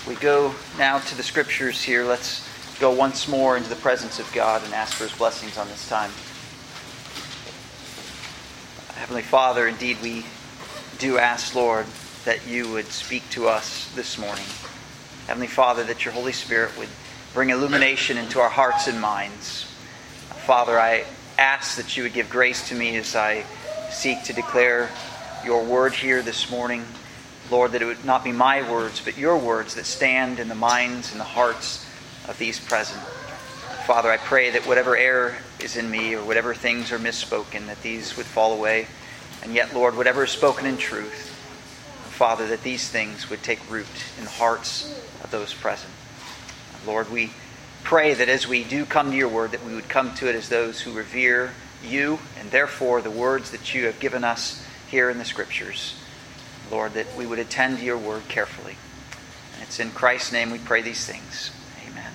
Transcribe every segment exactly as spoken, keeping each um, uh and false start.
We go now to the Scriptures here. Let's go once more into the presence of God and ask for His blessings on this time. Heavenly Father, indeed we do ask, Lord, that You would speak to us this morning. Heavenly Father, that Your Holy Spirit would bring illumination into our hearts and minds. Father, I ask that You would give grace to me as I seek to declare Your word here this morning. Lord, that it would not be my words, but Your words that stand in the minds and the hearts of these present. Father, I pray that whatever error is in me or whatever things are misspoken, that these would fall away. And yet, Lord, whatever is spoken in truth, Father, that these things would take root in the hearts of those present. Lord, we pray that as we do come to Your word, that we would come to it as those who revere You and therefore the words that You have given us here in the Scriptures. Lord, that we would attend to Your word carefully. And it's in Christ's name we pray these things. Amen.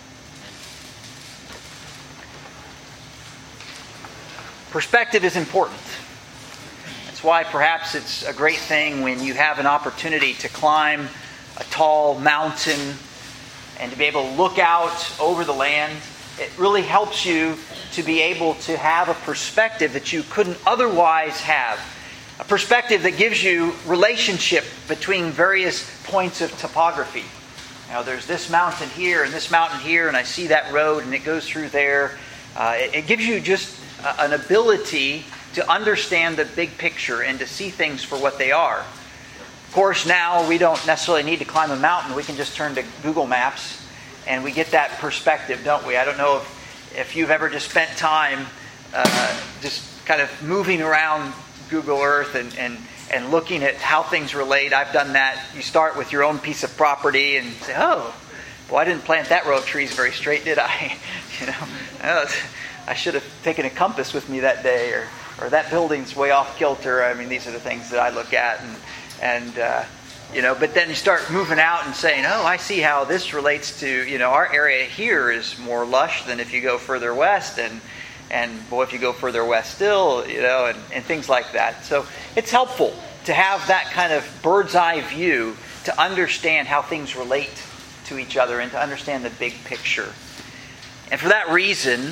Perspective is important. That's why perhaps it's a great thing when you have an opportunity to climb a tall mountain and to be able to look out over the land. It really helps you to be able to have a perspective that you couldn't otherwise have. A perspective that gives you relationship between various points of topography. You know, there's this mountain here and this mountain here, and I see that road and it goes through there. Uh, it, it gives you just uh, an ability to understand the big picture and to see things for what they are. Of course, now we don't necessarily need to climb a mountain. We can just turn to Google Maps and we get that perspective, don't we? I don't know if, if you've ever just spent time uh, just kind of moving around Google Earth and, and, and looking at how things relate. I've done that. You start with your own piece of property and say, oh, well, I didn't plant that row of trees very straight, did I? You know, oh, I should have taken a compass with me that day, or, or that building's way off kilter. I mean, these are the things that I look at. And, and uh, you know, but then you start moving out and saying, oh, I see how this relates to, you know, our area here is more lush than if you go further west. And And boy, if you go further west still, you know, and, and things like that. So it's helpful to have that kind of bird's eye view to understand how things relate to each other and to understand the big picture. And for that reason,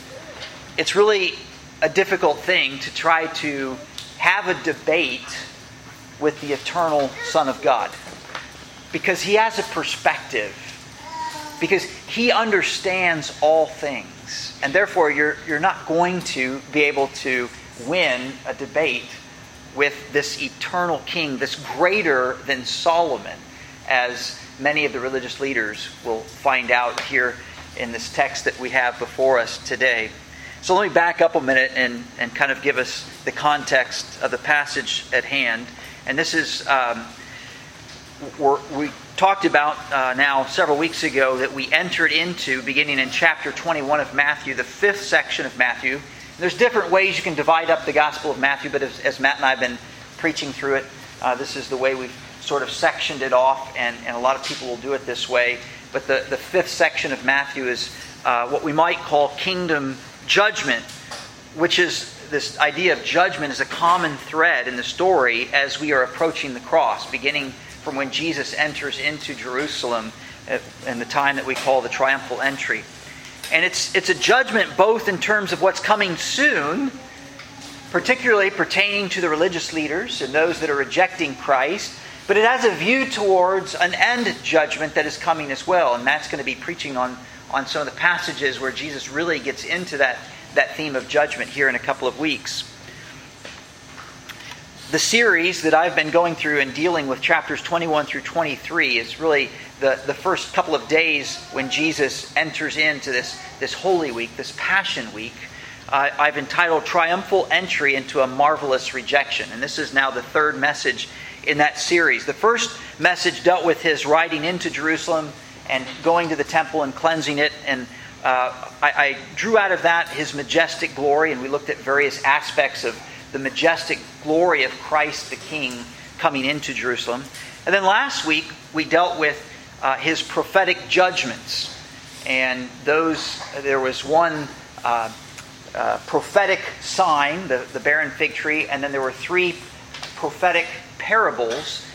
it's really a difficult thing to try to have a debate with the eternal Son of God. Because He has a perspective. Because He understands all things. And therefore, you're you're not going to be able to win a debate with this eternal king, this greater than Solomon, as many of the religious leaders will find out here in this text that we have before us today. So let me back up a minute and, and kind of give us the context of the passage at hand. And this is, um, we're, we talked about uh, now several weeks ago that we entered into, beginning in chapter twenty-one of Matthew, the fifth section of Matthew. And there's different ways you can divide up the Gospel of Matthew, but as, as Matt and I have been preaching through it, uh, this is the way we've sort of sectioned it off, and, and a lot of people will do it this way. But the, the fifth section of Matthew is uh, what we might call kingdom judgment, which is this idea of judgment is a common thread in the story as we are approaching the cross, beginning from when Jesus enters into Jerusalem in the time that we call the triumphal entry. And it's it's a judgment both in terms of what's coming soon, particularly pertaining to the religious leaders and those that are rejecting Christ, but it has a view towards an end judgment that is coming as well. And Matt's going to be preaching on, on some of the passages where Jesus really gets into that, that theme of judgment here in a couple of weeks. The series that I've been going through and dealing with chapters twenty-one through twenty-three is really the, the first couple of days when Jesus enters into this, this Holy Week, this Passion Week. Uh, I've entitled Triumphal Entry into a Marvelous Rejection. And this is now the third message in that series. The first message dealt with His riding into Jerusalem and going to the temple and cleansing it. And uh, I, I drew out of that His majestic glory, and we looked at various aspects of the majestic glory of Christ the King coming into Jerusalem. And then last week we dealt with uh, His prophetic judgments. And those, there was one uh, uh, prophetic sign, the, the barren fig tree, and then there were three prophetic parables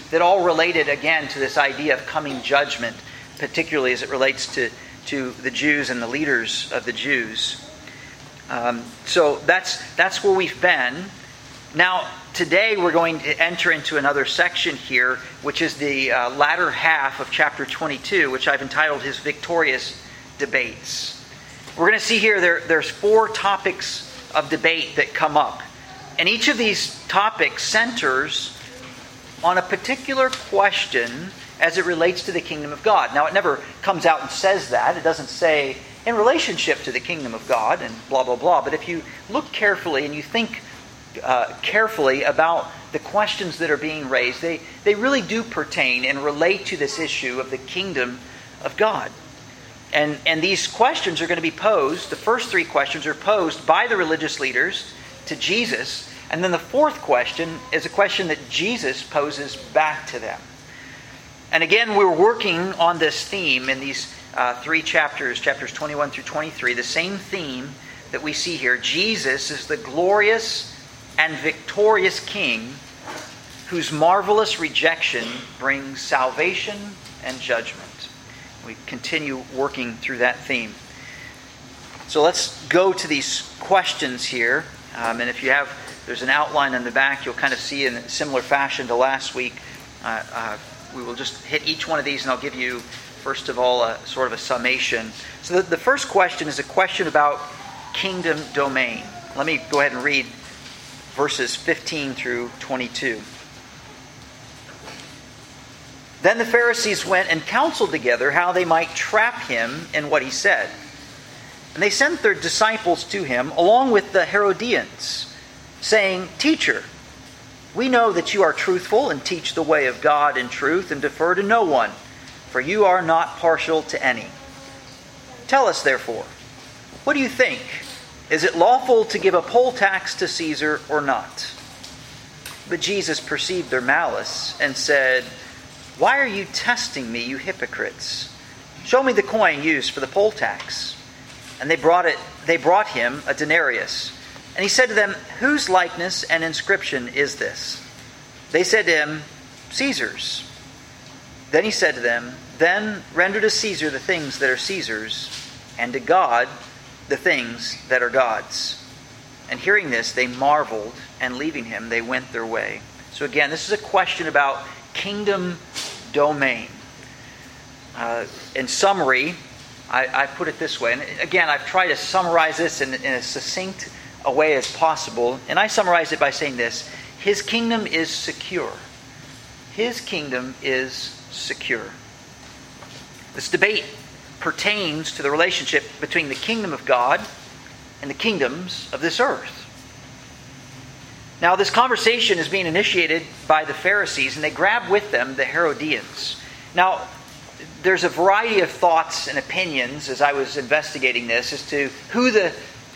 that all related, again, to this idea of coming judgment, particularly as it relates to, to the Jews and the leaders of the Jews. Um, so that's that's where we've been. Now, today we're going to enter into another section here, which is the uh, latter half of chapter twenty-two, which I've entitled His Victorious Debates. We're going to see here there, there's four topics of debate that come up. And each of these topics centers on a particular question as it relates to the kingdom of God. Now, it never comes out and says that. It doesn't say in relationship to the kingdom of God and blah, blah, blah. But if you look carefully and you think uh, carefully about the questions that are being raised, they, they really do pertain and relate to this issue of the kingdom of God. And, and these questions are going to be posed, the first three questions are posed by the religious leaders to Jesus. And then the fourth question is a question that Jesus poses back to them. And again, we're working on this theme in these uh, three chapters, chapters twenty-one through twenty-three, the same theme that we see here. Jesus is the glorious and victorious King whose marvelous rejection brings salvation and judgment. We continue working through that theme. So let's go to these questions here. Um, and if you have, there's an outline in the back, you'll kind of see in a similar fashion to last week. Uh, uh, we will just hit each one of these and I'll give you, first of all, a sort of a summation. So the, the first question is a question about kingdom domain. Let me go ahead and read verses fifteen through twenty-two. Then the Pharisees went and counseled together how they might trap him in what he said. And they sent their disciples to him along with the Herodians, saying, "Teacher, we know that you are truthful and teach the way of God in truth and defer to no one, for you are not partial to any. Tell us, therefore, what do you think? Is it lawful to give a poll tax to Caesar or not?" But Jesus perceived their malice and said, "Why are you testing me, you hypocrites? Show me the coin used for the poll tax." And they brought it. They brought him a denarius. And he said to them, "Whose likeness and inscription is this?" They said to him, "Caesar's." Then he said to them, "Then render to Caesar the things that are Caesar's, and to God the things that are God's." And hearing this, they marveled, and leaving him, they went their way. So again, this is a question about kingdom domain. Uh, in summary, I, I put it this way. And again, I've tried to summarize this in, in as succinct a way as possible. And I summarize it by saying this: His kingdom is secure. His kingdom is secure. This debate pertains to the relationship between the kingdom of God and the kingdoms of this earth. Now, this conversation is being initiated by the Pharisees, and they grab with them the Herodians. Now, there's a variety of thoughts and opinions as I was investigating this as to who the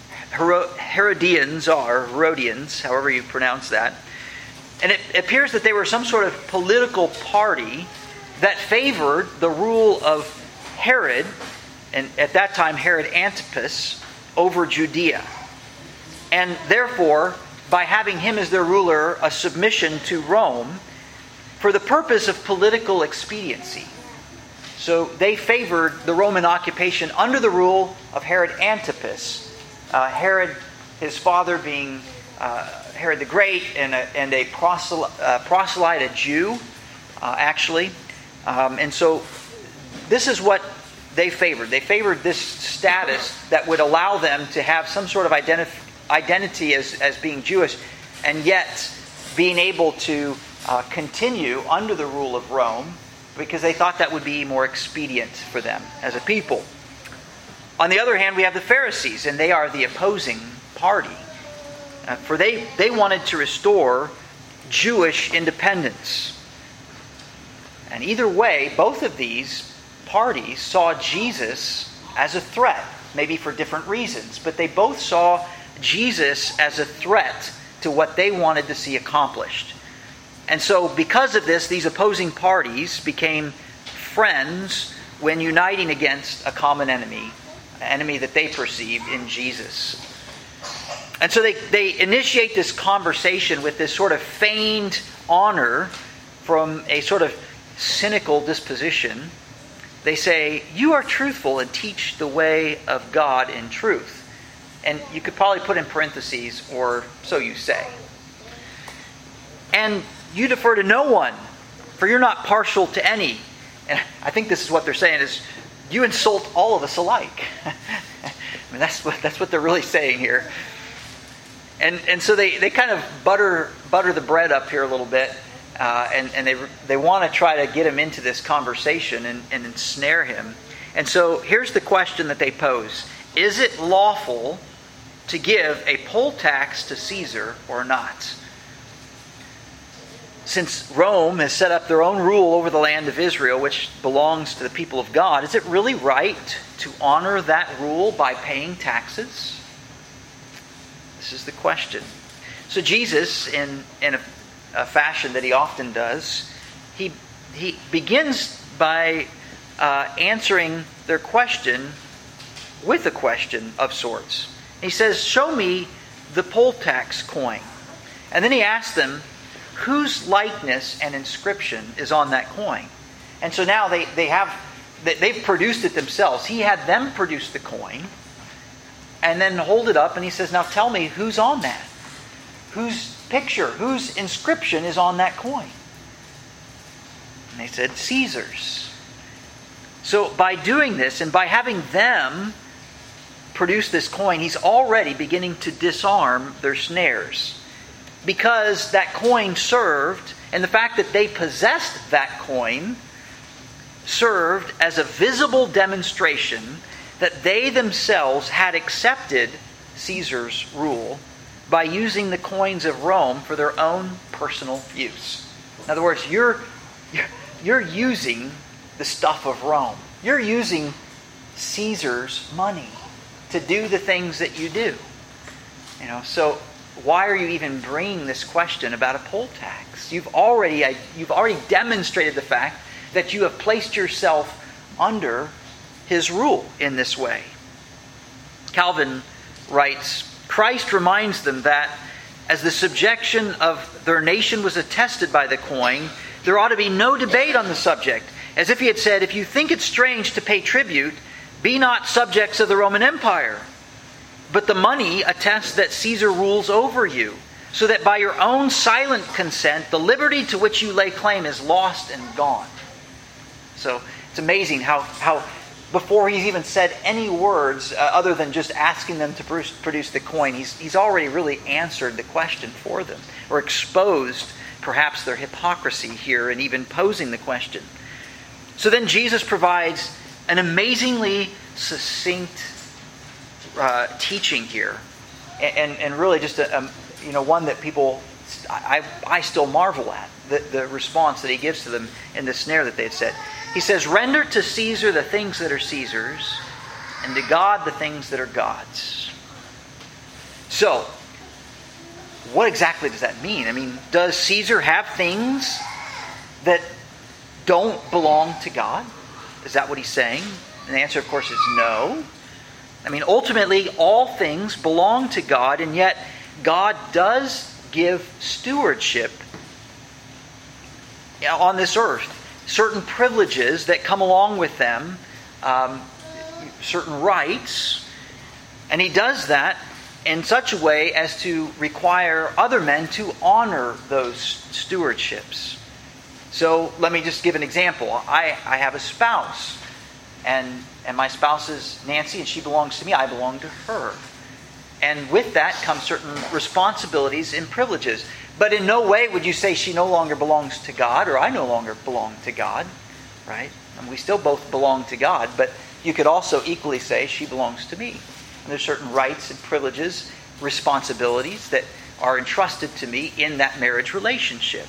Herodians are, Herodians, however you pronounce that. And it appears that they were some sort of political party that favored the rule of Herod, and at that time Herod Antipas, over Judea. And therefore, by having him as their ruler, a submission to Rome for the purpose of political expediency. So they favored the Roman occupation under the rule of Herod Antipas. Uh, Herod, his father being uh, Herod the Great, and a, and a proselyte, uh, proselyte, a Jew, uh, actually. Um, and so this is what they favored. They favored this status that would allow them to have some sort of identity identity as, as being Jewish, and yet being able to uh, continue under the rule of Rome, because they thought that would be more expedient for them as a people. On the other hand, we have the Pharisees, and they are the opposing party. Uh, for they, they wanted to restore Jewish independence. And either way, both of these parties saw Jesus as a threat, maybe for different reasons, but they both saw Jesus as a threat to what they wanted to see accomplished. And so because of this, these opposing parties became friends when uniting against a common enemy, an enemy that they perceived in Jesus. And so they, they initiate this conversation with this sort of feigned honor from a sort of cynical disposition, they say, you are truthful and teach the way of God in truth. And you could probably put in parentheses, or so you say. And you defer to no one, for you're not partial to any. And I think this is what they're saying is, you insult all of us alike. I mean, that's what that's what they're really saying here. And and so they, they kind of butter butter the bread up here a little bit, uh, and, and they they want to try to get him into this conversation and, and ensnare him. And so here's the question that they pose. Is it lawful to give a poll tax to Caesar or not? Since Rome has set up their own rule over the land of Israel, which belongs to the people of God, is it really right to honor that rule by paying taxes? This is the question. So Jesus, in, in a, a fashion that he often does, he, he begins by uh, answering their question with a question of sorts. He says, show me the poll tax coin. And then he asks them, whose likeness and inscription is on that coin? And so now they, they have, they've produced it themselves. He had them produce the coin and then hold it up and he says, now tell me who's on that? Whose picture, whose inscription is on that coin? And they said, Caesar's. So by doing this and by having them produce this coin, he's already beginning to disarm their snares. Because that coin served, and the fact that they possessed that coin, served as a visible demonstration that they themselves had accepted Caesar's rule by using the coins of Rome for their own personal use. In other words, you're, you're, you're using the stuff of Rome. You're using Caesar's money to do the things that you do. You know, so why are you even bringing this question about a poll tax? You've already you've already demonstrated the fact that you have placed yourself under his rule in this way. Calvin writes, Christ reminds them that as the subjection of their nation was attested by the coin, there ought to be no debate on the subject. As if he had said, if you think it strange to pay tribute, be not subjects of the Roman Empire. But the money attests that Caesar rules over you, so that by your own silent consent, the liberty to which you lay claim is lost and gone. So it's amazing how, how before he's even said any words uh, other than just asking them to produce, produce the coin, he's, he's already really answered the question for them, or exposed perhaps their hypocrisy here in even posing the question. So then Jesus provides an amazingly succinct Uh, teaching here, and and really just a, a you know one that people I I still marvel at the the response that he gives to them in the snare that they had set. He says, "Render to Caesar the things that are Caesar's, and to God the things that are God's." So, what exactly does that mean? I mean, does Caesar have things that don't belong to God? Is that what he's saying? And the answer, of course, is no. I mean, ultimately, all things belong to God, and yet God does give stewardship on this earth. Certain privileges that come along with them, um, certain rights, and He does that in such a way as to require other men to honor those stewardships. So let me just give an example. I, I have a spouse, and And my spouse is Nancy, and she belongs to me. I belong to her. And with that comes certain responsibilities and privileges. But in no way would you say she no longer belongs to God, or I no longer belong to God, right? And we still both belong to God, but you could also equally say she belongs to me. And there's certain rights and privileges, responsibilities that are entrusted to me in that marriage relationship.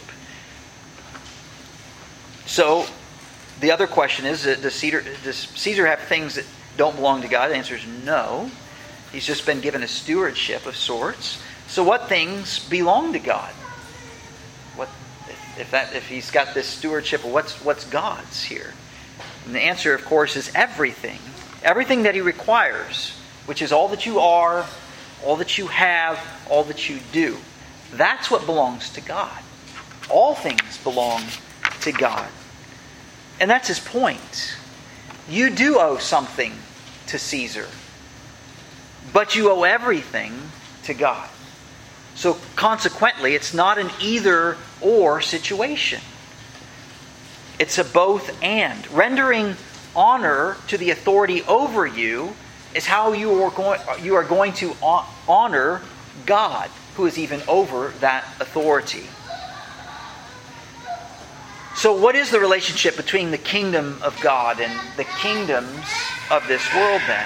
So, the other question is, does Caesar, does Caesar have things that don't belong to God? The answer is no. He's just been given a stewardship of sorts. So what things belong to God? What if that if he's got this stewardship, what's what's God's here? And the answer, of course, is everything. Everything that He requires, which is all that you are, all that you have, all that you do. That's what belongs to God. All things belong to God. And that's his point. You do owe something to Caesar, but you owe everything to God. So consequently, it's not an either-or situation. It's a both and. Rendering honor to the authority over you is how you are going, you are going to honor God, who is even over that authority. So what is the relationship between the kingdom of God and the kingdoms of this world then?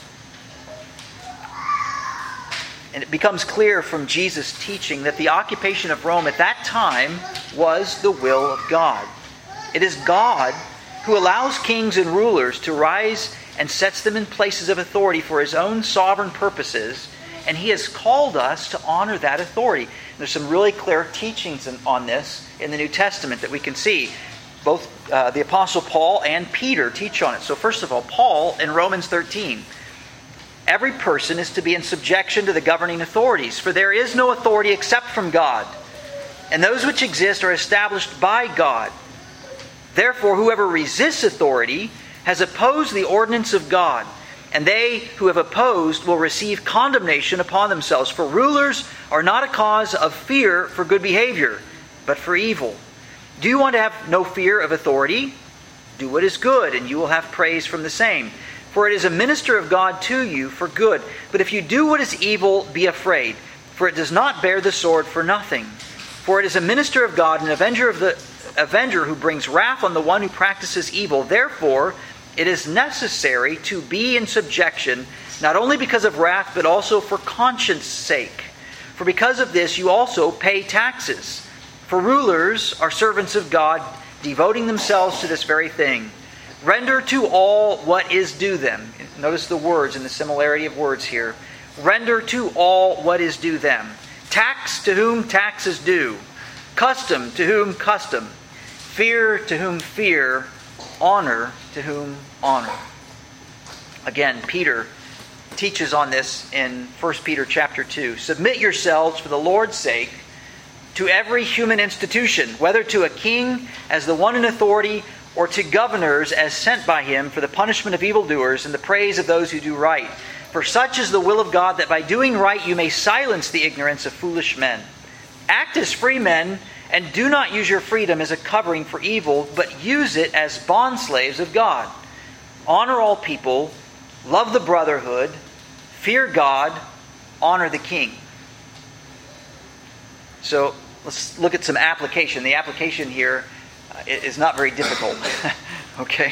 And it becomes clear from Jesus' teaching that the occupation of Rome at that time was the will of God. It is God who allows kings and rulers to rise and sets them in places of authority for his own sovereign purposes, and he has called us to honor that authority. There's some really clear teachings on this in the New Testament that we can see. Both uh, the Apostle Paul and Peter teach on it. So first of all, Paul in Romans thirteen. Every person is to be in subjection to the governing authorities, for there is no authority except from God, and those which exist are established by God. Therefore, whoever resists authority has opposed the ordinance of God, and they who have opposed will receive condemnation upon themselves. For rulers are not a cause of fear for good behavior, but for evil. Do you want to have no fear of authority? Do what is good, and you will have praise from the same. For it is a minister of God to you for good. But if you do what is evil, be afraid, for it does not bear the sword for nothing. For it is a minister of God, an avenger of the avenger who brings wrath on the one who practices evil. Therefore, it is necessary to be in subjection, not only because of wrath, but also for conscience sake. For because of this, you also pay taxes. For rulers are servants of God, devoting themselves to this very thing. Render to all what is due them. Notice the words and the similarity of words here. Render to all what is due them. Tax to whom tax is due. Custom to whom custom. Fear to whom fear. Honor to whom honor. Again, Peter teaches on this in First Peter chapter two. Submit yourselves for the Lord's sake to every human institution, whether to a king as the one in authority, or to governors as sent by him for the punishment of evildoers and the praise of those who do right. For such is the will of God, that by doing right you may silence the ignorance of foolish men. Act as free men, and do not use your freedom as a covering for evil, but use it as bondslaves of God. Honor all people, love the brotherhood, fear God, honor the king. So let's look at some application. The application here is not very difficult. Okay?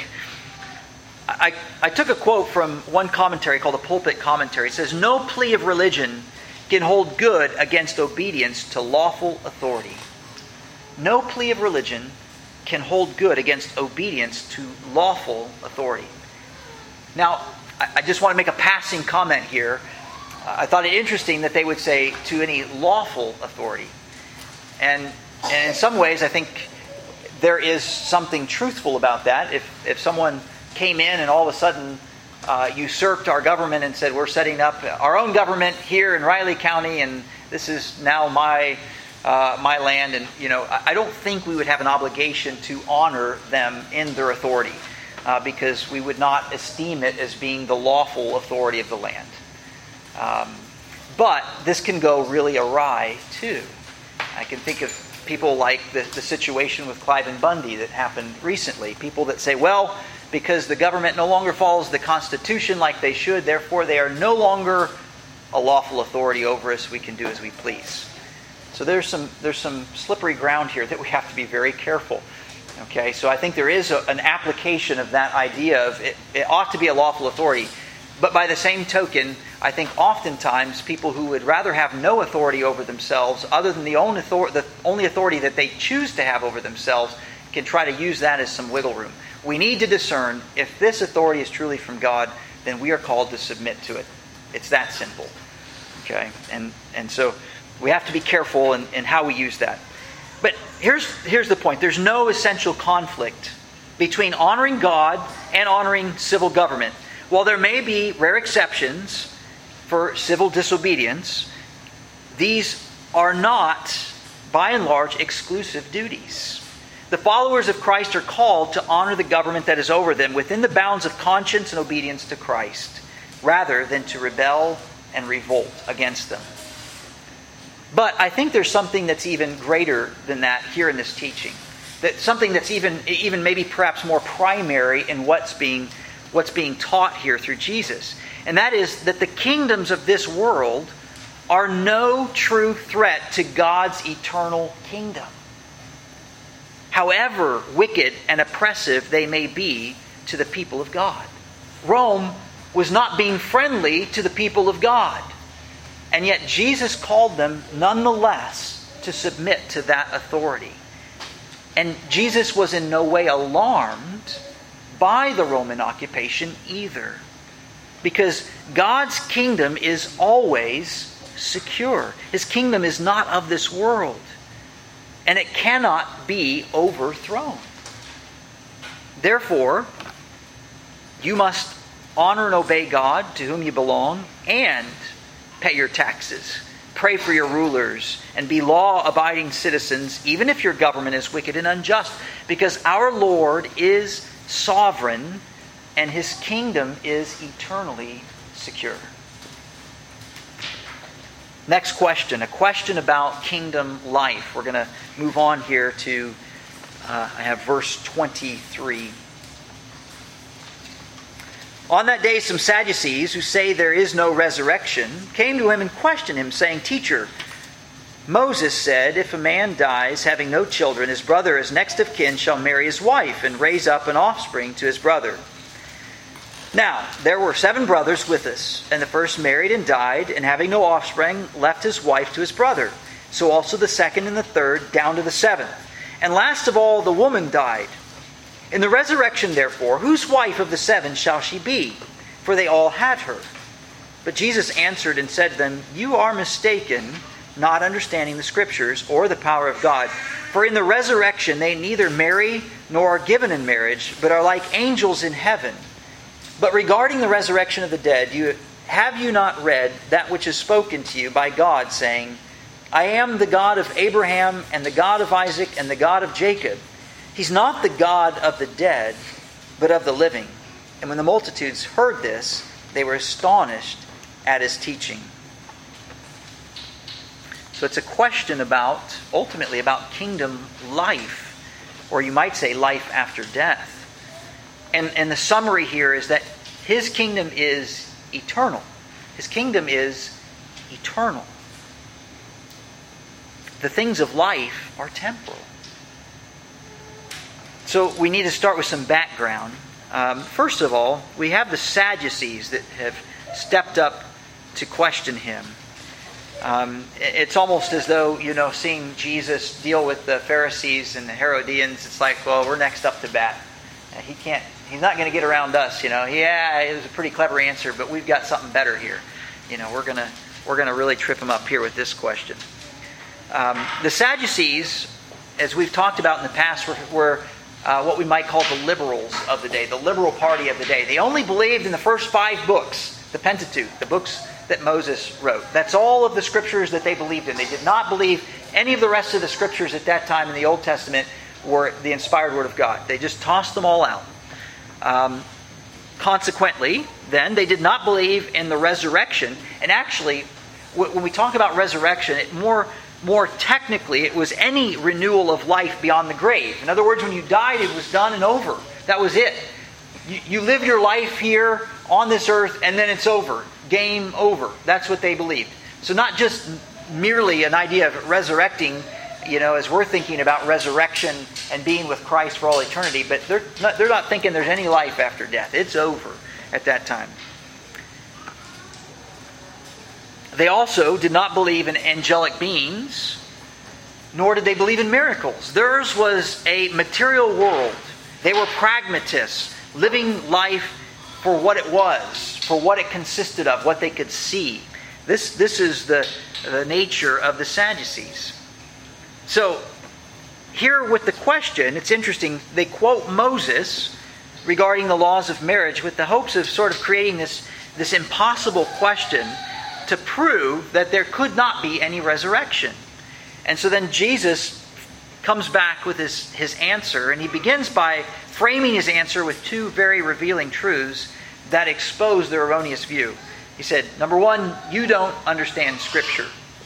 I, I took a quote from one commentary called the Pulpit Commentary. It says, no plea of religion can hold good against obedience to lawful authority. No plea of religion can hold good against obedience to lawful authority. Now, I, I just want to make a passing comment here. Uh, I thought it interesting that they would say to any lawful authority. And, and in some ways, I think there is something truthful about that. If if someone came in and all of a sudden uh, usurped our government and said, we're setting up our own government here in Riley County, and this is now my uh, my land, and you know, I don't think we would have an obligation to honor them in their authority, uh, because we would not esteem it as being the lawful authority of the land. Um, but this can go really awry too. I can think of people like the, the situation with Clive and Bundy that happened recently. People that say, well, because the government no longer follows the Constitution like they should, therefore they are no longer a lawful authority over us. We can do as we please. So there's some there's some slippery ground here that we have to be very careful. Okay, so I think there is a, an application of that idea of it, it ought to be a lawful authority. But by the same token, I think oftentimes people who would rather have no authority over themselves other than the only, author- the only authority that they choose to have over themselves can try to use that as some wiggle room. We need to discern if this authority is truly from God, then we are called to submit to it. It's that simple. Okay? And and so we have to be careful in, in how we use that. But here's here's the point. There's no essential conflict between honoring God and honoring civil government. While there may be rare exceptions for civil disobedience, these are not, by and large, exclusive duties. The followers of Christ are called to honor the government that is over them within the bounds of conscience and obedience to Christ, rather than to rebel and revolt against them. But I think there's something that's even greater than that here in this teaching. That something that's even, even maybe perhaps more primary in what's being, what's being taught here through Jesus. And that is that the kingdoms of this world are no true threat to God's eternal kingdom, however wicked and oppressive they may be to the people of God. Rome was not being friendly to the people of God, and yet Jesus called them nonetheless to submit to that authority. And Jesus was in no way alarmed by the Roman occupation either, because God's kingdom is always secure. His kingdom is not of this world, and it cannot be overthrown. Therefore, you must honor and obey God, to whom you belong, and pay your taxes, pray for your rulers, and be law-abiding citizens, even if your government is wicked and unjust, because our Lord is sovereign, and His kingdom is eternally secure. Next question, a question about kingdom life. We're going to move on here to, uh, I have verse twenty-three. On that day, some Sadducees, who say there is no resurrection, came to him and questioned him, saying, Teacher, Moses said, if a man dies having no children, his brother as next of kin shall marry his wife and raise up an offspring to his brother. Now, there were seven brothers with us, and the first married and died, and having no offspring, left his wife to his brother. So also the second and the third, down to the seventh. And last of all, the woman died. In the resurrection, therefore, whose wife of the seven shall she be? For they all had her. But Jesus answered and said to them, You are mistaken, not understanding the Scriptures or the power of God. For in the resurrection they neither marry nor are given in marriage, but are like angels in heaven. But regarding the resurrection of the dead, you have you not read that which is spoken to you by God, saying, I am the God of Abraham and the God of Isaac and the God of Jacob. He's not the God of the dead, but of the living. And when the multitudes heard this, they were astonished at His teaching. So it's a question about, ultimately, about kingdom life, or you might say life after death. And, and the summary here is that His kingdom is eternal. His kingdom is eternal. The things of life are temporal. So we need to start with some background. Um, first of all, we have the Sadducees that have stepped up to question Him. Um, it's almost as though, you know, seeing Jesus deal with the Pharisees and the Herodians, it's like, well, we're next up to bat. He can't, he's not going to get around us, you know. Yeah, it was a pretty clever answer, but we've got something better here. You know, we're going to we're going to really trip him up here with this question. Um, the Sadducees, as we've talked about in the past, were, were uh, what we might call the liberals of the day, the liberal party of the day. They only believed in the first five books, the Pentateuch, the books that Moses wrote. That's all of the scriptures that they believed in. They did not believe any of the rest of the scriptures at that time in the Old Testament were the inspired Word of God. They just tossed them all out. Um, consequently, then, they did not believe in the resurrection. And actually, when we talk about resurrection, it more, more technically, it was any renewal of life beyond the grave. In other words, when you died, it was done and over. That was it. You, you live your life here on this earth, and then it's over. Game over. That's what they believed. So not just merely an idea of resurrecting, you know, as we're thinking about resurrection and being with Christ for all eternity, but they're not, they're not thinking there's any life after death. It's over at that time. They also did not believe in angelic beings, nor did they believe in miracles. Theirs was a material world. They were pragmatists, living life for what it was, for what it consisted of, what they could see. This, this is the, the nature of the Sadducees. So, here with the question, it's interesting, they quote Moses regarding the laws of marriage with the hopes of sort of creating this, this impossible question to prove that there could not be any resurrection. And so then Jesus comes back with his, his answer, and he begins by framing his answer with two very revealing truths that expose their erroneous view. He said, number one, you don't understand Scripture.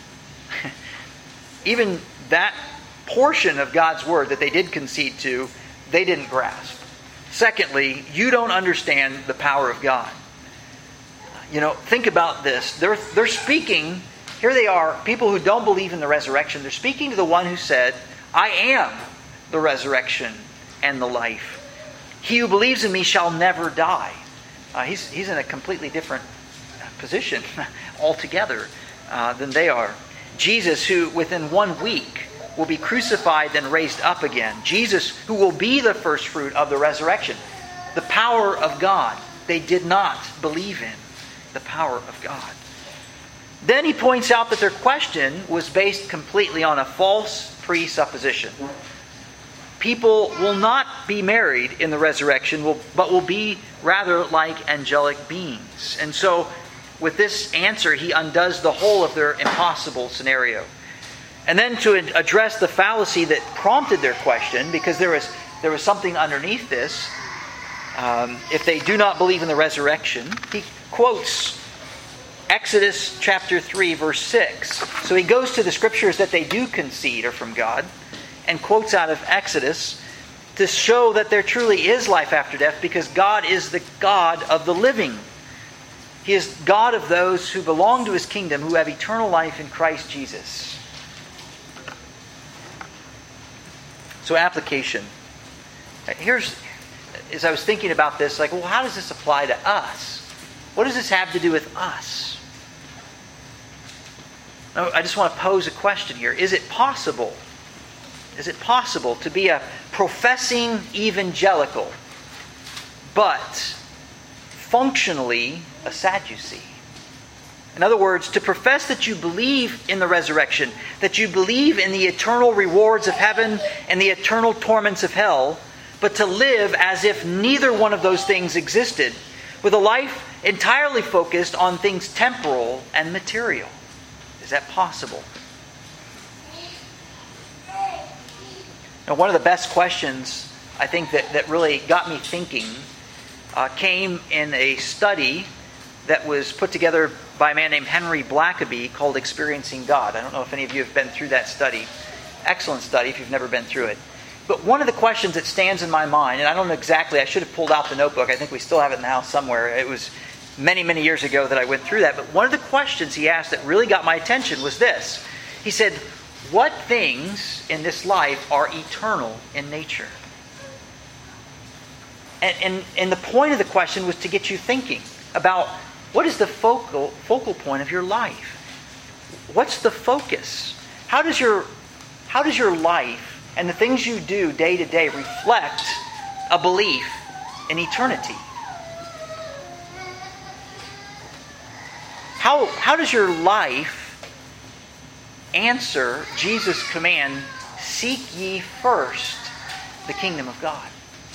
Even that portion of God's Word that they did concede to, they didn't grasp. Secondly, you don't understand the power of God. You know, think about this. They're, they're speaking, here they are, people who don't believe in the resurrection. They're speaking to the one who said, I am the resurrection and the life. He who believes in me shall never die. Uh, he's, he's in a completely different position altogether uh, than they are. Jesus, who within one week will be crucified and raised up again. Jesus, who will be the first fruit of the resurrection. The power of God. They did not believe in the power of God. Then he points out that their question was based completely on a false presupposition. People will not be married in the resurrection, but will be rather like angelic beings. And so, with this answer, he undoes the whole of their impossible scenario. And then to address the fallacy that prompted their question, because there was there was something underneath this, um, if they do not believe in the resurrection, he quotes Exodus chapter three, verse six. So he goes to the scriptures that they do concede are from God, and quotes out of Exodus to show that there truly is life after death, because God is the God of the living. He is God of those who belong to His kingdom, who have eternal life in Christ Jesus. So application. Here's, as I was thinking about this, like, well, how does this apply to us? What does this have to do with us? Now, I just want to pose a question here. Is it possible? Is it possible to be a professing evangelical, but functionally a Sadducee? In other words, to profess that you believe in the resurrection, that you believe in the eternal rewards of heaven and the eternal torments of hell, but to live as if neither one of those things existed, with a life entirely focused on things temporal and material. Is that possible? Now, one of the best questions, I think, that, that really got me thinking uh, came in a study that was put together by a man named Henry Blackaby called Experiencing God. I don't know if any of you have been through that study. Excellent study if you've never been through it. But one of the questions that stands in my mind, and I don't know exactly, I should have pulled out the notebook. I think we still have it in the house somewhere. It was many, many years ago that I went through that. But one of the questions he asked that really got my attention was this. He said, what things in this life are eternal in nature? And, and, and the point of the question was to get you thinking about what is the focal focal point of your life? What's the focus? How does your how does your life and the things you do day to day reflect a belief in eternity? How how does your life answer Jesus' command, seek ye first the kingdom of God?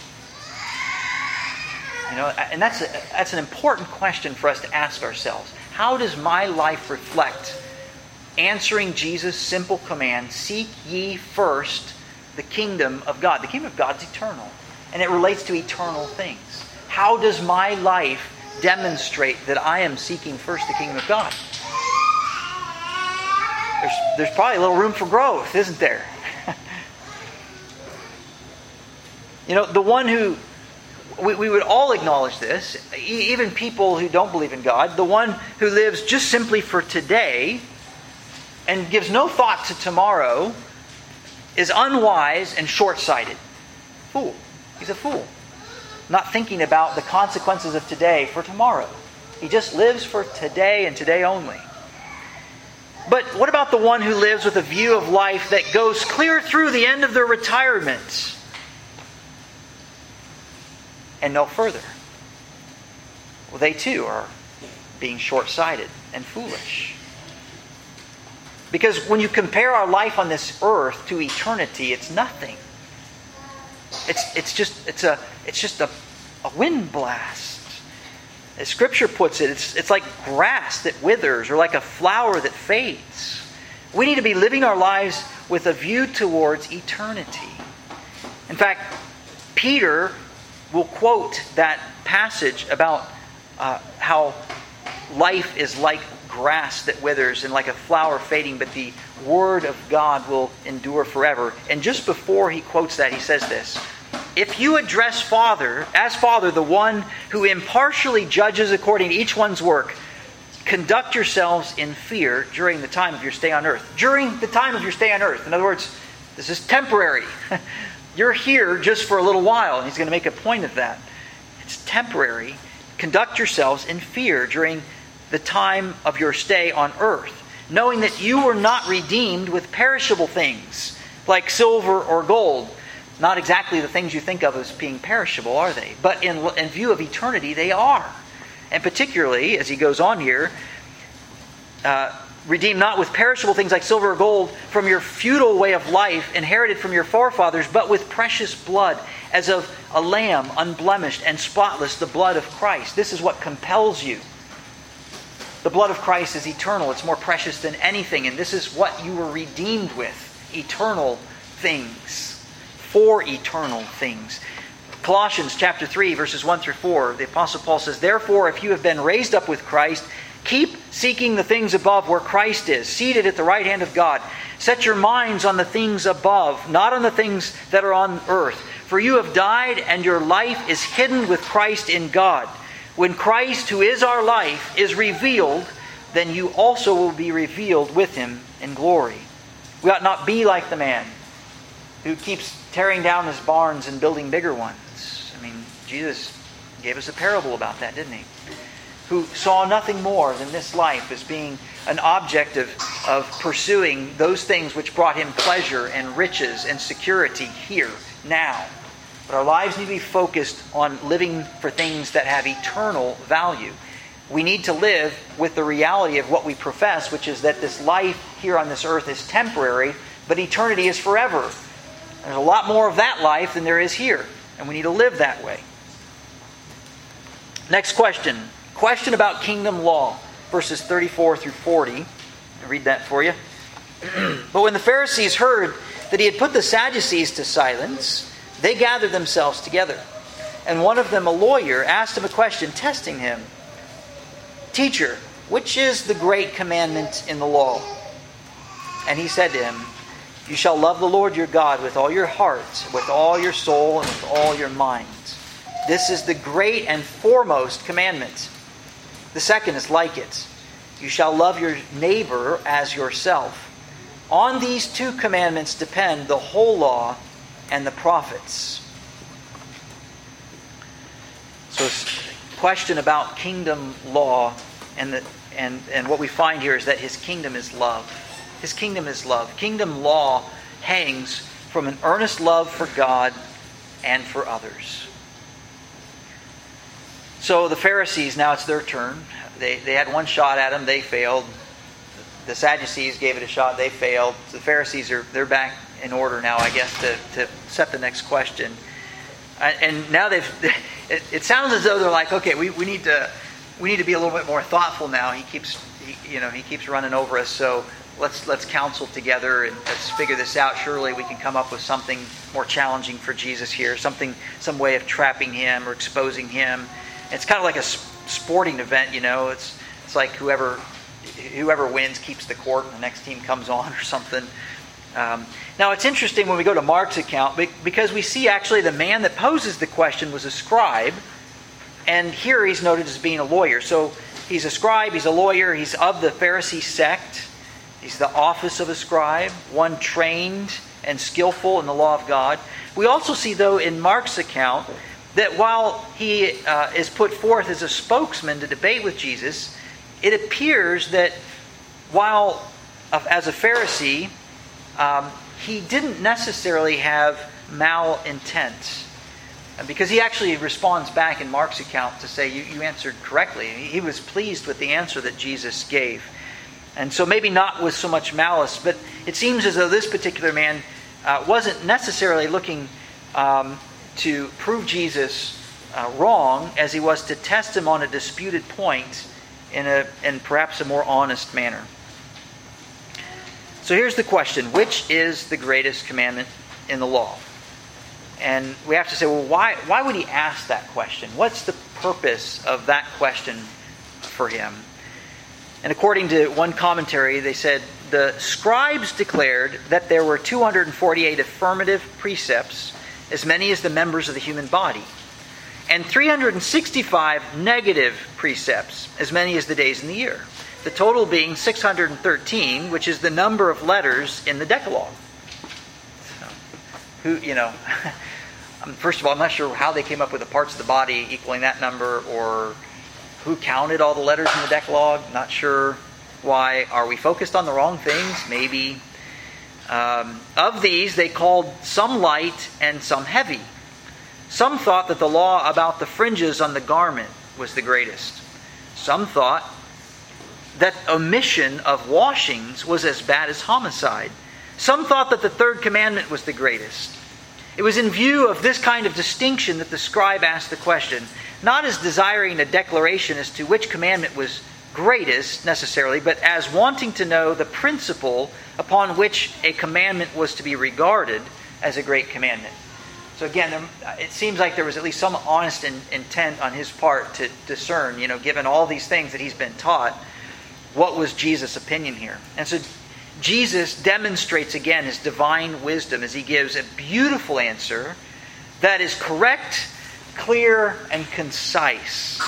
You know, and that's a, that's an important question for us to ask ourselves. How does my life reflect answering Jesus' simple command, seek ye first the kingdom of God? The kingdom of God is eternal, and it relates to eternal things. How does my life demonstrate that I am seeking first the kingdom of God? There's, there's probably a little room for growth, isn't there? You know, the one who, we, we would all acknowledge this, even people who don't believe in God, the one who lives just simply for today and gives no thought to tomorrow is unwise and short-sighted. Fool. He's a fool. Not thinking about the consequences of today for tomorrow. He just lives for today and today only. But what about the one who lives with a view of life that goes clear through the end of their retirement and no further? Well, they too are being short-sighted and foolish. Because when you compare our life on this earth to eternity, it's nothing. It's it's just it's a it's just a, a wind blast. As Scripture puts it, it's it's like grass that withers or like a flower that fades. We need to be living our lives with a view towards eternity. In fact, Peter will quote that passage about uh, how life is like grass that withers and like a flower fading, but the Word of God will endure forever. And just before he quotes that, he says this: if you address Father, as Father, the one who impartially judges according to each one's work, conduct yourselves in fear during the time of your stay on earth. During the time of your stay on earth. In other words, this is temporary. You're here just for a little while, and he's going to make a point of that. It's temporary. Conduct yourselves in fear during the time of your stay on earth, knowing that you were not redeemed with perishable things, like silver or gold. Not exactly the things you think of as being perishable, are they? But in, in view of eternity, they are. And particularly, as he goes on here, uh, redeemed not with perishable things like silver or gold from your futile way of life inherited from your forefathers, but with precious blood, as of a lamb, unblemished and spotless, the blood of Christ. This is what compels you. The blood of Christ is eternal. It's more precious than anything. And this is what you were redeemed with. Eternal things. For eternal things. Colossians chapter three, verses one through four, the Apostle Paul says, therefore, if you have been raised up with Christ, keep seeking the things above where Christ is, seated at the right hand of God. Set your minds on the things above, not on the things that are on earth. For you have died, and your life is hidden with Christ in God. When Christ, who is our life, is revealed, then you also will be revealed with Him in glory. We ought not be like the man who keeps tearing down his barns and building bigger ones. I mean, Jesus gave us a parable about that, didn't He? Who saw nothing more than this life as being an object of, of pursuing those things which brought him pleasure and riches and security here, now. But our lives need to be focused on living for things that have eternal value. We need to live with the reality of what we profess, which is that this life here on this earth is temporary, but eternity is forever. There's a lot more of that life than there is here, and we need to live that way. Next question. Question about kingdom law, verses thirty-four through forty. I'll read that for you. But when the Pharisees heard that he had put the Sadducees to silence, they gathered themselves together. And one of them, a lawyer, asked him a question, testing him. Teacher, which is the great commandment in the law? And he said to him, you shall love the Lord your God with all your heart, with all your soul, and with all your mind. This is the great and foremost commandment. The second is like it. You shall love your neighbor as yourself. On these two commandments depend the whole law and the prophets. So it's a question about kingdom law, and, the, and, and what we find here is that His kingdom is love. His kingdom is love. Kingdom law hangs from an earnest love for God and for others. So the Pharisees, now it's their turn. They, they had one shot at him. They failed. The Sadducees gave it a shot. They failed. The Pharisees, are they're back in order now, I guess, to, to set the next question. And now they've... It, it sounds as though they're like, okay, we, we need to we need to be a little bit more thoughtful now. He keeps he, you know he keeps running over us, so let's let's counsel together and let's figure this out. Surely we can come up with something more challenging for Jesus here, something some way of trapping him or exposing him. It's kind of like a sporting event, you know. It's it's like whoever whoever wins keeps the court, and the next team comes on or something. Um, now it's interesting when we go to Mark's account, because we see actually the man that poses the question was a scribe, and here he's noted as being a lawyer. So he's a scribe, he's a lawyer, he's of the Pharisee sect. He's the office of a scribe, one trained and skillful in the law of God. We also see, though, in Mark's account that while he uh, is put forth as a spokesman to debate with Jesus, it appears that while uh, as a Pharisee, um, he didn't necessarily have malintent. Because he actually responds back in Mark's account to say, you, you answered correctly. He was pleased with the answer that Jesus gave. And so maybe not with so much malice, but it seems as though this particular man uh, wasn't necessarily looking um, to prove Jesus uh, wrong, as he was to test him on a disputed point in a in perhaps a more honest manner. So here's the question. Which is the greatest commandment in the law? And we have to say, well, why, why would he ask that question? What's the purpose of that question for him? And according to one commentary, they said, the scribes declared that there were two hundred forty-eight affirmative precepts, as many as the members of the human body, and three hundred sixty-five negative precepts, as many as the days in the year. The total being six hundred thirteen, which is the number of letters in the Decalogue. So, who, you know, first of all, I'm not sure how they came up with the parts of the body equaling that number, or who counted all the letters in the Decalogue. Not sure why. Are we focused on the wrong things? Maybe. Um, of these, they called some light and some heavy. Some thought that the law about the fringes on the garment was the greatest. Some thought that omission of washings was as bad as homicide. Some thought that the third commandment was the greatest. It was in view of this kind of distinction that the scribe asked the question, not as desiring a declaration as to which commandment was greatest necessarily, but as wanting to know the principle upon which a commandment was to be regarded as a great commandment. So again, it seems like there was at least some honest in, intent on his part to discern, you know, given all these things that he's been taught, what was Jesus' opinion here? And so Jesus demonstrates again his divine wisdom as he gives a beautiful answer that is correct, clear, and concise.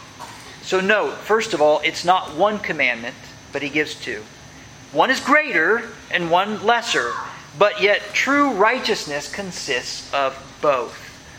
So note, first of all, it's not one commandment, but he gives two. One is greater and one lesser, but yet true righteousness consists of both.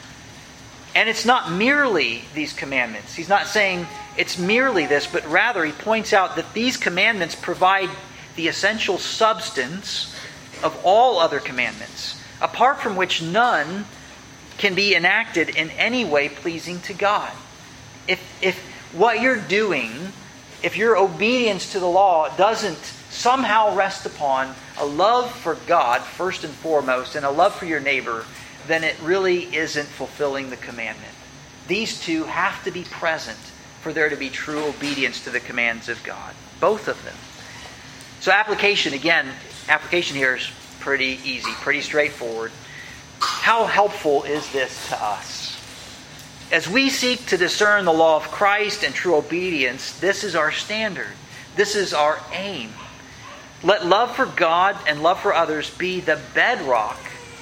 And it's not merely these commandments. He's not saying it's merely this, but rather he points out that these commandments provide the essential substance of all other commandments, apart from which none can be enacted in any way pleasing to God. If, if what you're doing, if your obedience to the law doesn't somehow rest upon a love for God first and foremost and a love for your neighbor, then it really isn't fulfilling the commandment. These two have to be present for there to be true obedience to the commands of God. Both of them. So application, again, application here is pretty easy, pretty straightforward. How helpful is this to us? As we seek to discern the law of Christ and true obedience, this is our standard. This is our aim. Let love for God and love for others be the bedrock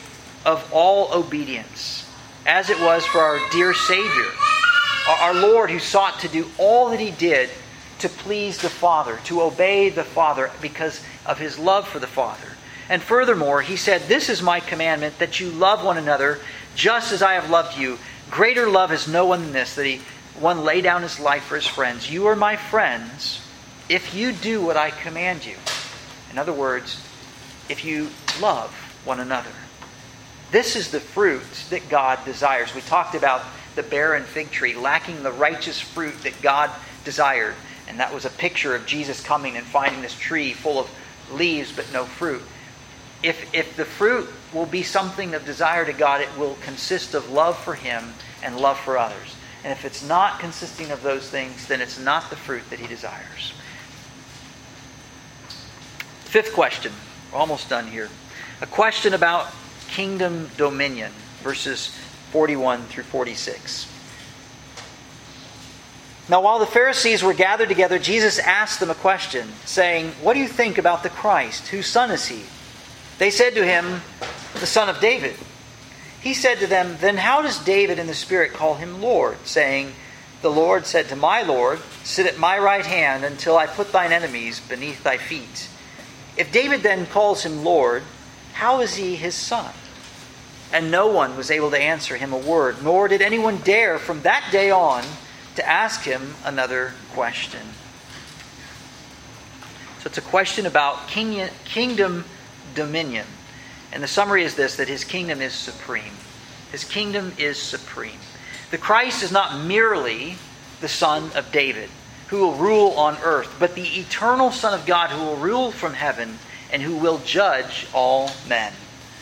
of all obedience, as it was for our dear Savior, our Lord, who sought to do all that He did to please the Father, to obey the Father because of His love for the Father. And furthermore, He said, "This is my commandment, that you love one another just as I have loved you. Greater love has no one than this, that he one lay down his life for his friends. You are my friends if you do what I command you." In other words, if you love one another. This is the fruit that God desires. We talked about the barren fig tree lacking the righteous fruit that God desired. And that was a picture of Jesus coming and finding this tree full of leaves but no fruit. If, if the fruit will be something of desire to God, it will consist of love for Him and love for others. And if it's not consisting of those things, then it's not the fruit that He desires. Fifth question. We're almost done here. A question about kingdom dominion, verses forty-one through forty-six. Now, while the Pharisees were gathered together, Jesus asked them a question, saying, "What do you think about the Christ? Whose son is He?" They said to Him, "The son of David." He said to them, "Then how does David in the Spirit call Him Lord, saying, 'The Lord said to my Lord, sit at my right hand until I put thine enemies beneath thy feet'? If David then calls Him Lord, how is He His son?" And no one was able to answer Him a word, nor did anyone dare from that day on to ask Him another question. So it's a question about king, kingdom dominion. And the summary is this, that His kingdom is supreme. His kingdom is supreme. The Christ is not merely the Son of David, who will rule on earth, but the eternal Son of God who will rule from heaven and who will judge all men.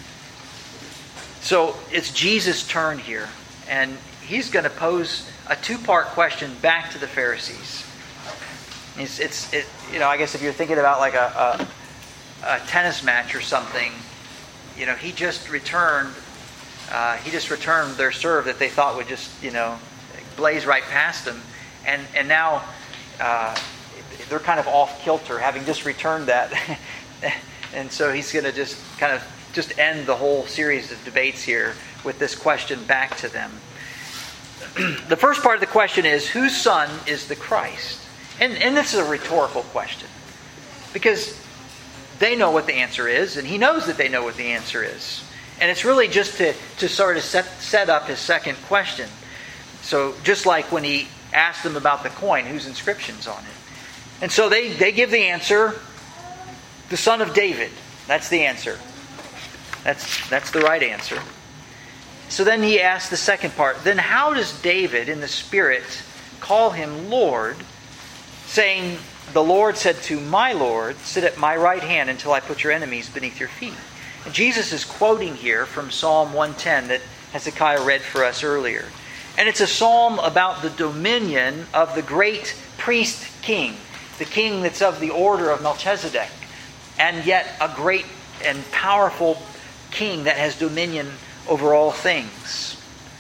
So it's Jesus' turn here, and He's going to pose a two-part question back to the Pharisees. It's, it's it, you know, I guess if you're thinking about like a, a tennis match or something, you know, he just returned, uh, he just returned their serve that they thought would just, you know, blaze right past them. And, and now uh, they're kind of off kilter, having just returned that. And so he's going to just kind of just end the whole series of debates here with this question back to them. The first part of the question is, whose son is the Christ? And, and this is a rhetorical question, because they know what the answer is, and he knows that they know what the answer is. And it's really just to, to sort of set, set up his second question. So just like when he asked them about the coin, whose inscription's on it? And so they, they give the answer, the son of David. That's the answer. That's, that's the right answer. So then he asks the second part, then how does David in the Spirit call him Lord, saying, the Lord said to my Lord, sit at my right hand until I put your enemies beneath your feet? And Jesus is quoting here from Psalm one ten that Hezekiah read for us earlier. And it's a psalm about the dominion of the great priest king, the king that's of the order of Melchizedek, and yet a great and powerful king that has dominion over all things.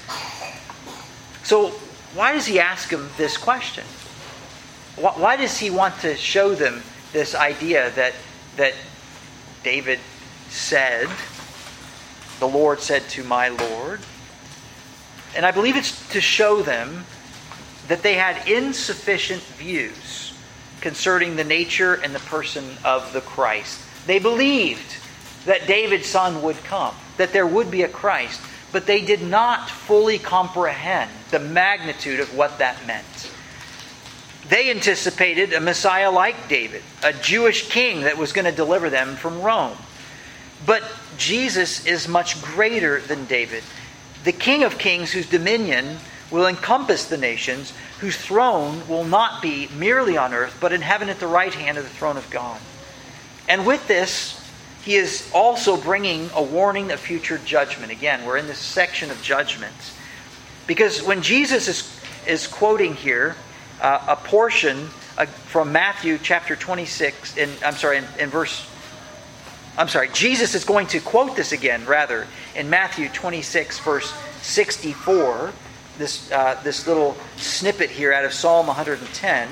So why does he ask them this question? Why does he want to show them this idea that, that David said, the Lord said to my Lord? And I believe it's to show them that they had insufficient views concerning the nature and the person of the Christ. They believed that David's son would come, that there would be a Christ, but they did not fully comprehend the magnitude of what that meant. They anticipated a Messiah like David, a Jewish king that was going to deliver them from Rome. But Jesus is much greater than David, the King of Kings whose dominion will encompass the nations, whose throne will not be merely on earth, but in heaven at the right hand of the throne of God. And with this, he is also bringing a warning of future judgment. Again, we're in this section of judgment. Because when Jesus is, is quoting here uh, a portion uh, from Matthew chapter twenty-six, in, I'm sorry, in, in verse, I'm sorry, Jesus is going to quote this again, rather, in Matthew twenty-six, verse sixty-four, this, uh, this little snippet here out of Psalm one hundred ten,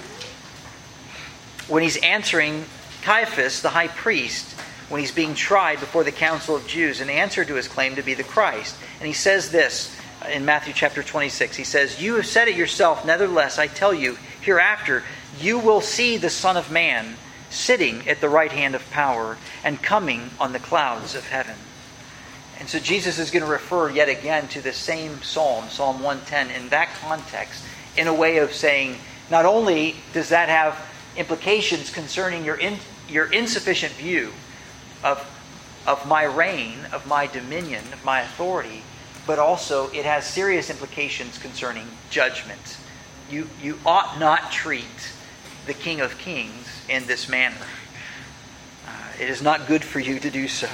when he's answering Caiaphas, the high priest, when he's being tried before the council of Jews in answer to his claim to be the Christ. And he says this in Matthew chapter twenty-six. He says, you have said it yourself, nevertheless, I tell you, hereafter you will see the Son of Man sitting at the right hand of power and coming on the clouds of heaven. And so Jesus is going to refer yet again to the same psalm, Psalm one ten, in that context, in a way of saying, not only does that have implications concerning your in, your insufficient view of, of my reign, of my dominion, of my authority, but also it has serious implications concerning judgment. You, you ought not treat the King of Kings in this manner. Uh, it is not good for you to do so.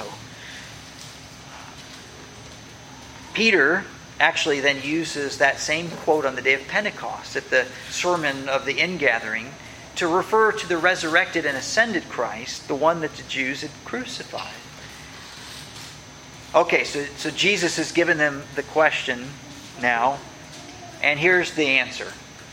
Peter actually then uses that same quote on the day of Pentecost at the sermon of the ingathering to refer to the resurrected and ascended Christ, the one that the Jews had crucified. Okay, so, so Jesus has given them the question now, and here's the answer.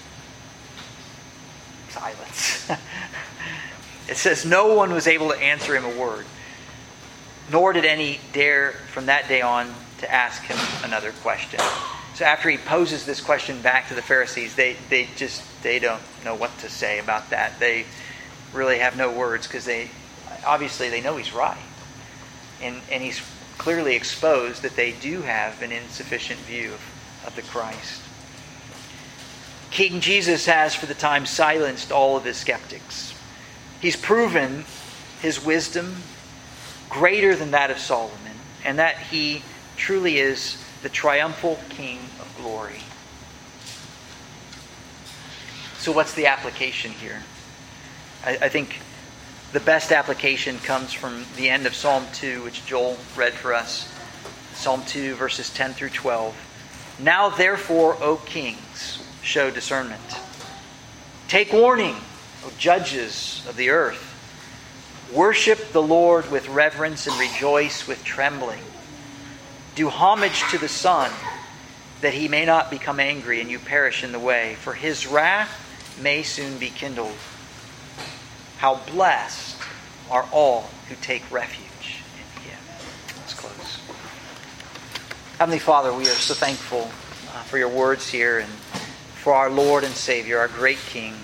Silence. It says, no one was able to answer him a word, nor did any dare from that day on to ask him another question. So after he poses this question back to the Pharisees, they, they just they don't know what to say about that. They really have no words because they obviously they know he's right. And and he's clearly exposed that they do have an insufficient view of, of the Christ. King Jesus has for the time silenced all of his skeptics. He's proven his wisdom greater than that of Solomon, and that he truly is the triumphal King of glory. So what's the application here? I, I think the best application comes from the end of Psalm two, which Joel read for us. Psalm two, verses ten through twelve. Now therefore, O kings, show discernment. Take warning, O judges of the earth. Worship the Lord with reverence and rejoice with trembling. Do homage to the Son, that he may not become angry and you perish in the way, for his wrath may soon be kindled. How blessed are all who take refuge in him. Let's close. Heavenly Father, we are so thankful uh, for your words here and for our Lord and Savior, our great King.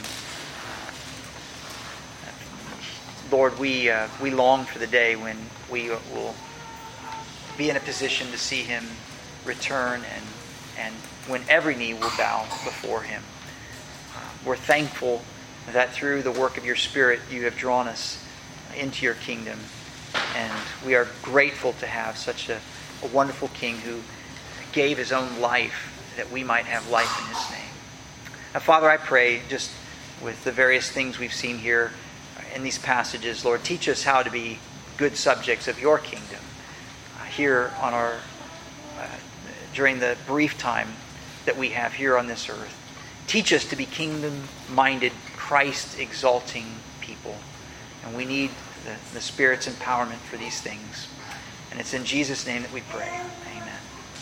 Lord, we uh, we long for the day when we will be in a position to see him return and and when every knee will bow before him. Uh, we're thankful that through the work of your Spirit you have drawn us into your kingdom, and we are grateful to have such a, a wonderful King who gave his own life that we might have life in his name. Now, Father, I pray just with the various things we've seen here in these passages, Lord, teach us how to be good subjects of your kingdom uh, here on our uh, during the brief time that we have here on this earth. Teach us to be kingdom-minded, Christ-exalting people, and we need the, the Spirit's empowerment for these things. And it's in Jesus' name that we pray. Amen.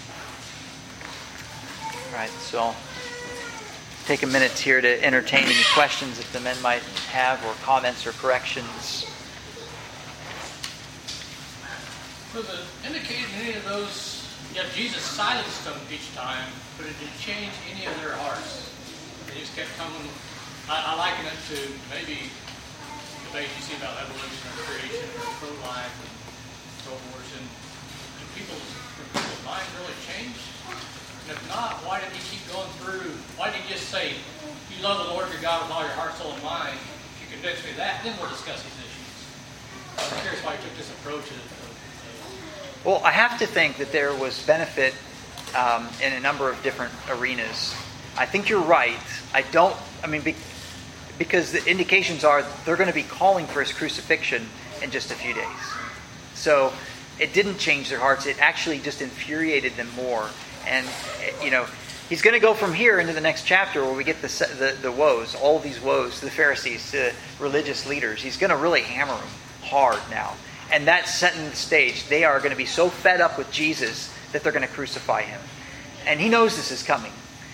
All right, so I'll take a minute here to entertain any questions that the men might have, or comments or corrections. Was it indicated in any of those, yeah, Jesus silenced them each time, but it didn't change any of their hearts? They just kept coming. I, I liken it to maybe debates you see about evolution or creation or pro-life and so forth. And do people's, do people's minds really change? And if not, why did he keep going through? Why did he just say, you love the Lord your God with all your heart, soul, and mind? If you convince me of that, then we'll discuss these issues. I'm curious why he took this approach. Of, of, well, I have to think that there was benefit um, in a number of different arenas. I think you're right. I don't, I mean, be, because the indications are they're going to be calling for his crucifixion in just a few days. So it didn't change their hearts. It actually just infuriated them more. And, you know, he's going to go from here into the next chapter where we get the, the, the woes, all these woes to the Pharisees, to religious leaders. He's going to really hammer them hard now. And that's setting the stage. They are going to be so fed up with Jesus that they're going to crucify him. And he knows this is coming.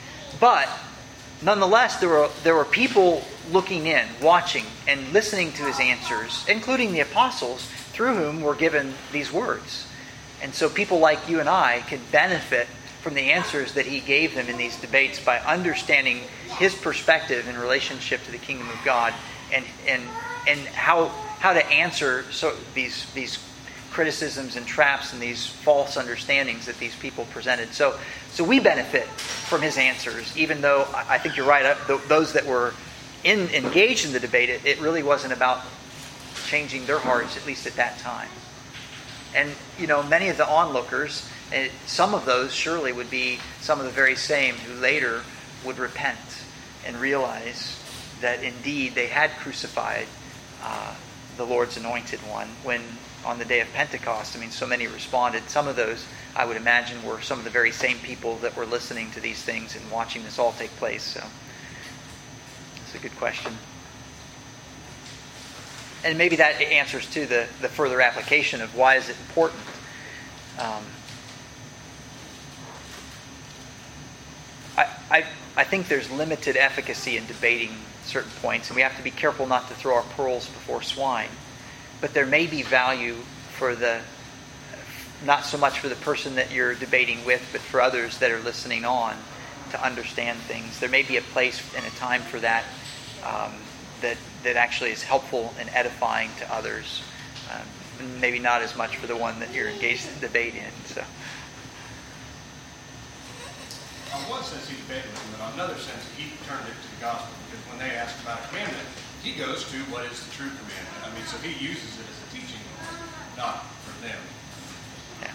But nonetheless, there were, there were people looking in, watching, and listening to his answers, including the apostles, through whom were given these words. And so people like you and I could benefit from the answers that he gave them in these debates by understanding his perspective in relationship to the kingdom of God, and and and how how to answer so these these criticisms and traps and these false understandings that these people presented. So so we benefit from his answers, even though I think you're right. Those that were in engaged in the debate, it, it really wasn't about changing their hearts, at least at that time. And you know, many of the onlookers, and some of those surely would be some of the very same who later would repent and realize that indeed they had crucified uh, the Lord's anointed one when on the day of Pentecost. I mean, so many responded. Some of those, I would imagine, were some of the very same people that were listening to these things and watching this all take place. So it's a good question. And maybe that answers to the, the further application of why is it important. Um, I, I I think there's limited efficacy in debating certain points, and we have to be careful not to throw our pearls before swine. But there may be value for the, not so much for the person that you're debating with, but for others that are listening on to understand things. There may be a place and a time for that um, that that actually is helpful and edifying to others. Um, maybe not as much for the one that you're engaged in debate in. So. On one sense, he debated with them, but on another sense, he turned it to the gospel. Because when they ask about a commandment, he goes to what is the true commandment. I mean, so he uses it as a teaching, not for them. Yeah.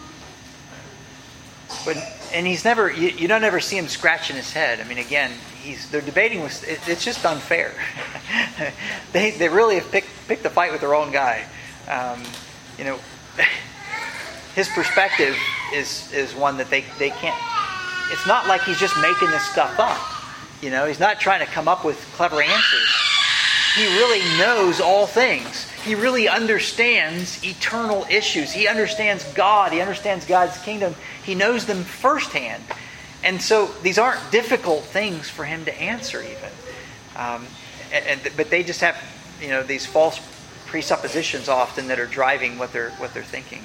But and he's never. You, you don't ever see him scratching his head. I mean, again, he's they're debating with. It, it's just unfair. they they really have picked picked the fight with their own guy. Um, you know, his perspective is is one that they they can't. It's not like he's just making this stuff up. You know, he's not trying to come up with clever answers. He really knows all things. he really understands eternal issues. He understands God. He understands God's kingdom. He knows them firsthand. And so these aren't difficult things for him to answer even. Um, and, and but they just have, you know, these false presuppositions often that are driving what they're what they're thinking.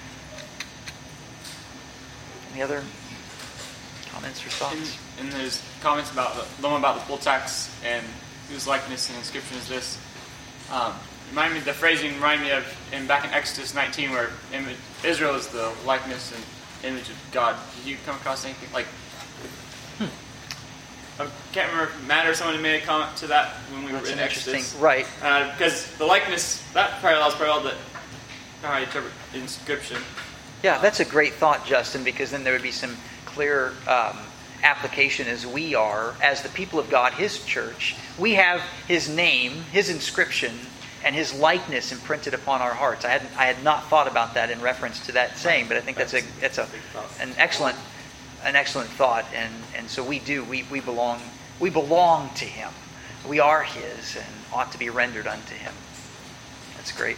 Any other comments or thoughts? In, in those comments about the, the one about the poll tax and whose likeness and inscription is this, um, remind me the phrasing remind me of in back in Exodus nineteen where image, Israel is the likeness and image of God. Did you come across anything like? Hmm. I can't remember if Matt or someone made a comment to that when we That's were in an Exodus. interesting, right? Uh, because the likeness that parallels parallel that how I interpret inscription. Yeah, that's a great thought, Justin, because then there would be some clear um, application as we are, as the people of God, His church. We have His name, His inscription, and His likeness imprinted upon our hearts. I hadn't, I had not thought about that in reference to that saying, but I think that's a, that's a, an excellent, an excellent thought. And, and so we do, we, we belong, we belong to Him. We are His and ought to be rendered unto Him. That's great.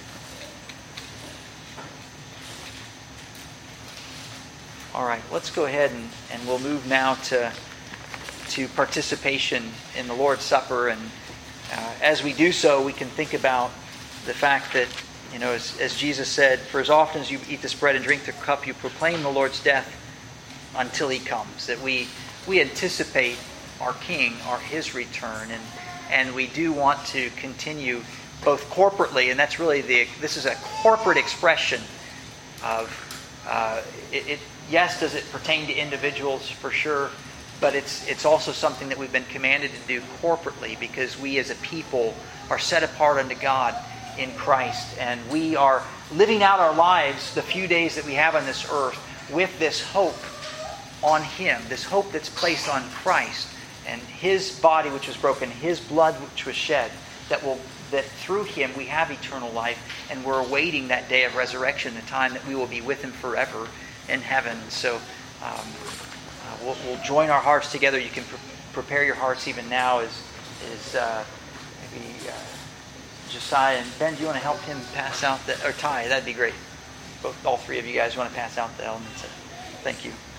All right, let's go ahead and, and we'll move now to to participation in the Lord's Supper. And uh, as we do so, we can think about the fact that, you know, as, as Jesus said, for as often as you eat this bread and drink the cup, you proclaim the Lord's death until He comes. That we we anticipate our King, our His return, and and we do want to continue both corporately, and that's really the this is a corporate expression of uh, it, it. Yes, does it pertain to individuals for sure, but it's it's also something that we've been commanded to do corporately because we as a people are set apart unto God in Christ, and we are living out our lives the few days that we have on this earth with this hope on Him, this hope that's placed on Christ and His body which was broken, His blood which was shed, that will that through Him we have eternal life, and we're awaiting that day of resurrection, the time that we will be with Him forever in heaven. So um, uh, we'll, we'll join our hearts together. You can pre- prepare your hearts even now as, as uh, maybe uh, Josiah and Ben, do you want to help him pass out the, or Ty, that'd be great. Both, all three of you guys want to pass out the elements. Thank you.